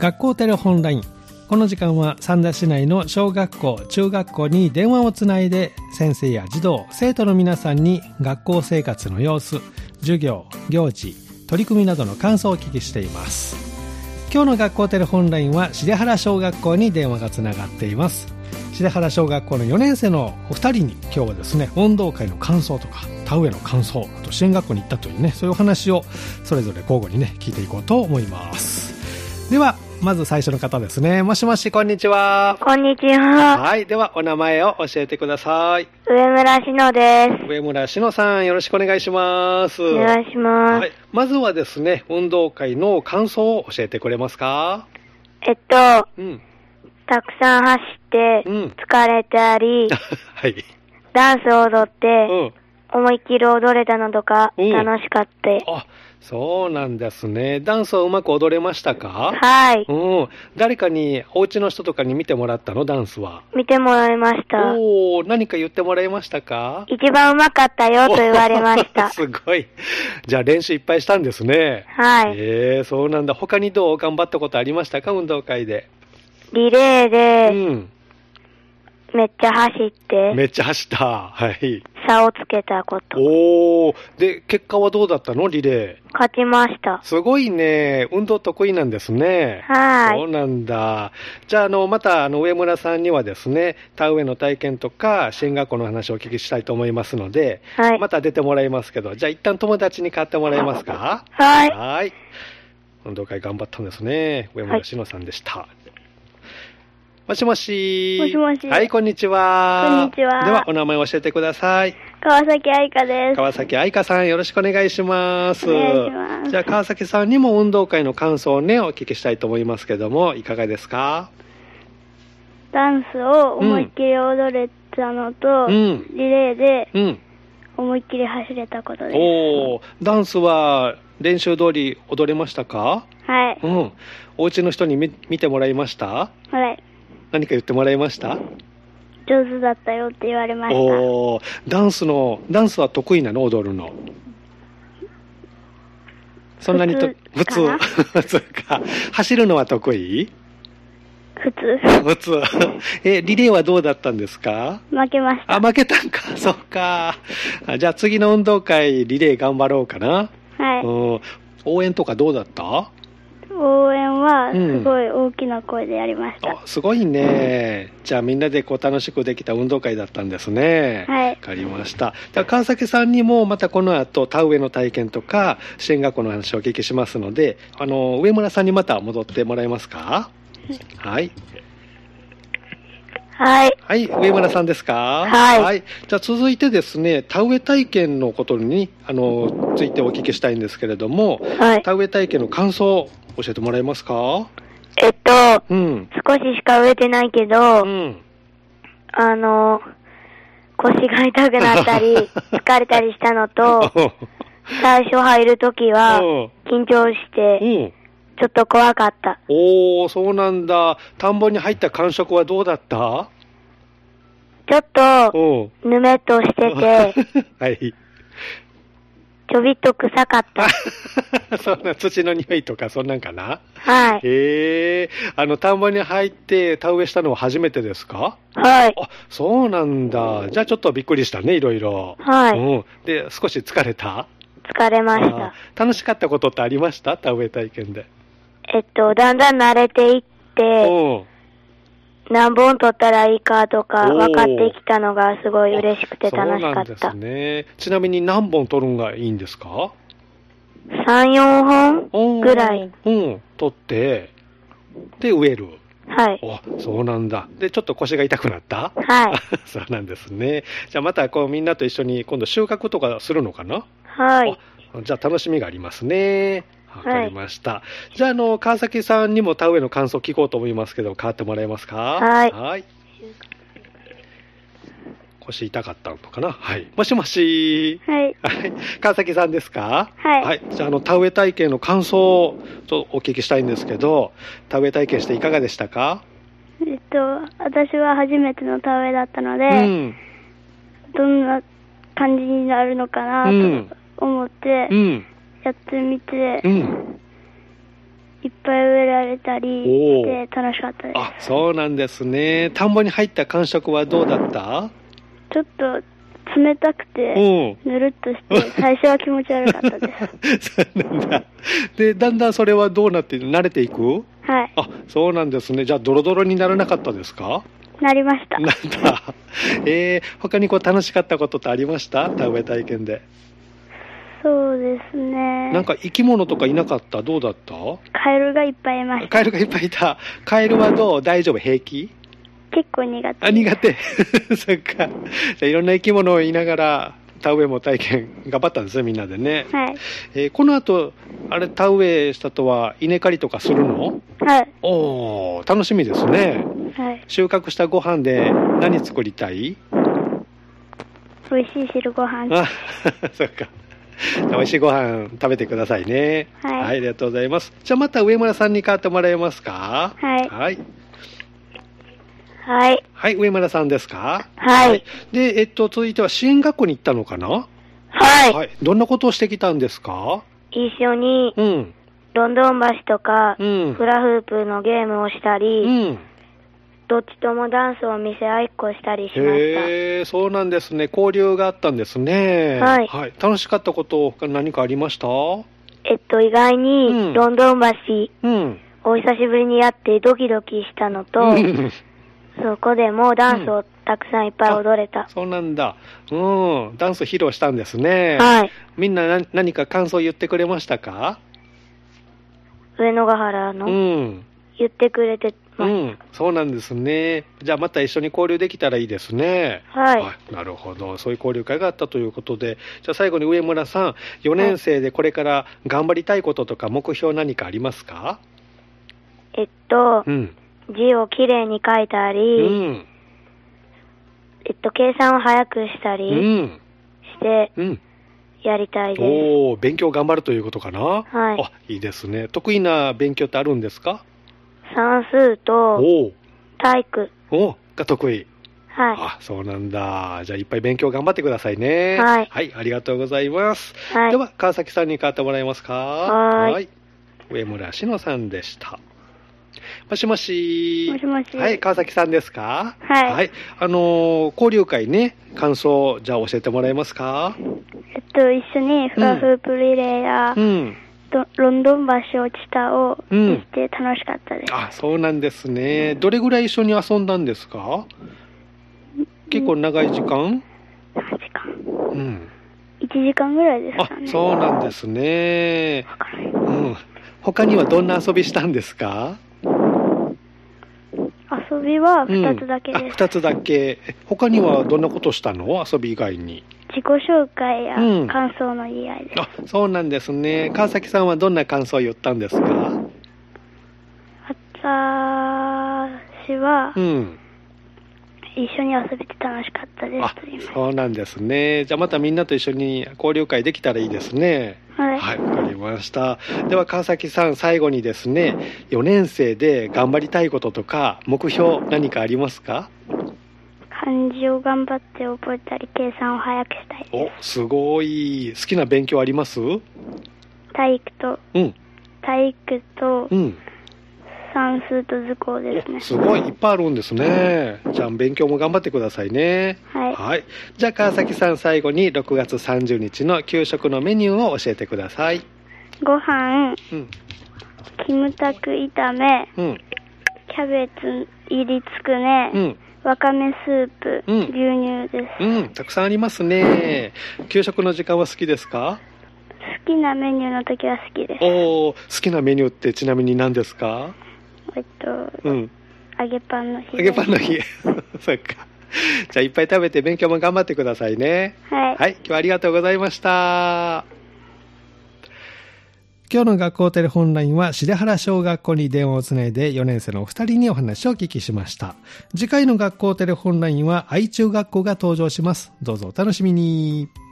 学校テレホンライン。この時間は三田市内の小学校、中学校に電話をつないで先生や児童、生徒の皆さんに学校生活の様子、授業、行事、取り組みなどの感想をお聞きしています。今日の学校テレホンラインは重原小学校に電話がつながっています。重原小学校の4年生のお二人に今日はですね、運動会の感想とか田植えの感想、あと支援学校に行ったというね、そういうお話をそれぞれ交互にね聞いていこうと思います。ではまず最初の方ですね。もしもし、こんにちは。 こんにちは。 はい、ではお名前を教えてください。 上村しのです。 上村しのさん、よろしくお願いします。 お願いします。 はい、まずはですね、運動会の感想を教えてくれますか？ たくさん走って疲れたり、 はい、 ダンスを踊って、思いっきり踊れたのとか楽しかった。 あ、そうなんですね。ダンスはうまく踊れましたか？ はい。 誰かに、お家の人とかに見てもらったの？ダンスは。 見てもらいました。 何か言ってもらいましたか？ 一番うまかったよと言われました。 すごい。じゃあ練習いっぱいしたんですね。 はい。 そうなんだ。他にどう頑張ったことありましたか？運動会で。 リレーで、めっちゃ走って。 めっちゃ走った。はい。 差をつけたこと。 で、結果はどうだったの？リレー。 勝ちました。 すごいね。運動得意なんですね。 はい。 そうなんだ。じゃあ、また、上村さんにはですね、田植えの体験とか、支援学校の話をお聞きしたいと思いますので、 はい。 また出てもらいますけど、じゃあ、一旦友達に代わってもらえますか？ はい。 はい。運動会頑張ったんですね。上村しのさんでした。もしもし。 もしもし。 はい、こんにちは。 こんにちは。 では、お名前を教えてください。 川崎愛香です。 川崎愛香さん、よろしくお願いします。 お願いします。 じゃあ、川崎さんにも運動会の感想をね、お聞きしたいと思いますけども、いかがですか？ ダンスを思いっきり踊れたのと、リレーで思いっきり走れたことです。 ダンスは練習通り踊れましたか？ はい。 お家の人に見てもらいました？ はい。 何か言ってもらいました？ 上手だったよって言われました。 ダンスは得意なの？踊るの。そんなに普通か。走るのは得意？ 普通。リレーはどうだったんですか？ 負けました。 負けたんか。そっか。じゃあ次の運動会リレー頑張ろうかな。 はい。 応援とかどうだった？ 応援はすごい大きな声でやりました。 すごいね。じゃあみんなで楽しくできた運動会だったんですね。 はい。 わかりました。じゃあ川崎さんにもまたこの後田植えの体験とか支援学校の話をお聞きしますので、上村さんにまた戻ってもらえますか？はい。 はい。 はい、上村さんですか？ はい。 じゃあ続いてですね、田植え体験のことについてお聞きしたいんですけれども、田植え体験の感想教えてもらえますか？ 少ししか植えてないけど、腰が痛くなったり、疲れたりしたのと、最初入るときは、緊張して、ちょっと怖かった。 そうなんだ。田んぼに入った感触はどうだった？ ちょっと、ぬめっとしてて、 はい。 ちょびっと臭かった。 そんな土の匂いとかそんなんかな？ はい。 田んぼに入って田植えしたのは初めてですか？ はい。 そうなんだ。じゃあちょっとびっくりしたね、いろいろ。 はい。 で、少し疲れた？ 疲れました。 楽しかったことってありました？田植え体験で。 だんだん慣れていって、何本取ったらいいかとか分かってきたのがすごい嬉しくて楽しかった。そうなんですね。ちなみに何本取るのがいいんですか ？3、4本ぐらい。 取って、で植える。 はい。 そうなんだ。で、ちょっと腰が痛くなった？ はい。 そうなんですね。じゃあまたみんなと一緒に今度収穫とかするのかな？ はい。 じゃあ楽しみがありますね。わかりました。じゃあ、川崎さんにも田植えの感想を聞こうと思いますけど、代わってもらえますか？ はい。 腰痛かったのかな？はい。もしもし。 はい。 川崎さんですか？ はい。 じゃあ、田植え体験の感想をお聞きしたいんですけど、田植え体験していかがでしたか？ 私は初めての田植えだったので、どんな感じになるのかなと思って、やってみて、 いっぱい植えられたりして楽しかったです。 あ、そうなんですね。田んぼに入った感触はどうだった？ ちょっと冷たくて、ぬるっとして、最初は気持ち悪かったです。 そうなんだ。で、だんだんそれはどうなって、慣れていく？ はい。 あ、そうなんですね。じゃあ、ドロドロにならなかったですか？ なりました。 なんだ。他に楽しかったことってありました？田植え体験で。 そうですね。 なんか生き物とかいなかった？どうだった？ カエルがいっぱいいました。 カエルがいっぱいいた。カエルはどう？大丈夫？平気？ 結構苦手。 あ、苦手。そっか。じゃあいろんな生き物をいながら田植えも体験頑張ったんですね、みんなでね。 はい。 この後あれ田植えしたとは稲刈りとかするの？ はい。 おー、楽しみですね。 はい。 収穫したご飯で何作りたい？ 美味しい汁ご飯。 あ、そっか。美味しいご飯食べてくださいね。 はい。 はい、ありがとうございます。じゃあまた上村さんに代わってもらえますか？ はい。 はい。 はい。 はい、上村さんですか？ はい。 で、続いては支援学校に行ったのかな？ はい。 はい。どんなことをしてきたんですか？ 一緒に、ロンドン橋とか、フラフープのゲームをしたり、どっちともダンスを見せ合いっこしたりしました。 へー、そうなんですね。交流があったんですね。 はい。 はい。楽しかったこと他何かありました？ 意外に、ロンドン橋、お久しぶりに会ってドキドキしたのと、そこでもダンスをたくさんいっぱい踊れた。 そうなんだ。ダンス披露したんですね。 はい。 みんな何か感想言ってくれましたか？ 上野ヶ原の、言ってくれてます。 そうなんですね。じゃあまた一緒に交流できたらいいですね。 はい。 なるほど。そういう交流会があったということで、じゃあ最後に上村さん、4年生でこれから頑張りたいこととか目標何かありますか？ 字をきれいに書いたり、計算を早くしたりして、やりたいです。 おー、勉強頑張るということかな？ はい。 あ、いいですね。得意な勉強ってあるんですか？ 算数と体育が得意。 はい。 あ、そうなんだ。じゃあいっぱい勉強頑張ってくださいね。 はい。 はい、ありがとうございます。 はい。 では川崎さんに代わってもらえますか？ はい。 上村志乃さんでした。もしもし。 もしもし。 はい、川崎さんですか？ はい。 はい。交流会ね、感想、じゃあ教えてもらえますか？ 一緒にフラフープリレーや、ロンドン橋落ちたをして楽しかったです。 あ、そうなんですね。どれぐらい一緒に遊んだんですか？結構長い時間？ 何時間？1時間ぐらいですかね。 あ、そうなんですね。他にはどんな遊びしたんですか？ 遊びは2つだけです。 2つだけ。他にはどんなことしたの？遊び以外に。 自己紹介や感想の言い合いです。 あ、そうなんですね。川崎さんはどんな感想を言ったんですか？ 私は、一緒に遊べて楽しかったですと言います。 そうなんですね。じゃあまたみんなと一緒に交流会できたらいいですね。 はい。 はい、わかりました。では川崎さん、最後にですね、4年生で頑張りたいこととか目標何かありますか？ 漢字を頑張って覚えたり計算を早くしたいです。 お、すごい。好きな勉強あります？ 体育と、算数と図工ですね。 すごい、いっぱいあるんですね。じゃあ勉強も頑張ってくださいね。 はい。 はい。じゃあ川崎さん、最後に6月30日の給食のメニューを教えてください。 ご飯、キムタク炒め、キャベツ入りつくね、わかめスープ、牛乳です。 たくさんありますね。給食の時間は好きですか？ 好きなメニューの時は好きです。 好きなメニューってちなみに何ですか？ 揚げパンの日。 揚げパンの日。そっか。じゃあいっぱい食べて勉強も頑張ってくださいね。 はい。 はい、今日はありがとうございました。今日の学校テレホンラインは重原小学校に電話をつないで4年生のお二人にお話をお聞きしました。次回の学校テレホンラインは愛中学校が登場します。どうぞお楽しみに。